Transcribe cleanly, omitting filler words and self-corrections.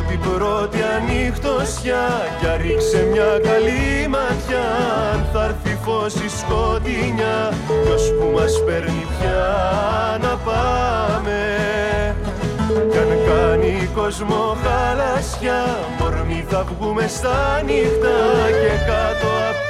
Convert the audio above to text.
την πρώτη ανοιχτωσιά κι ρίξε μια καλή ματιά. Αν θα έρθει φως η σκοτεινιά ποιος που μας παίρνει πια να πάμε. Κι αν κάνει κόσμο χαλασιά μορμί θα βγούμε στα νύχτα και κάτω απ'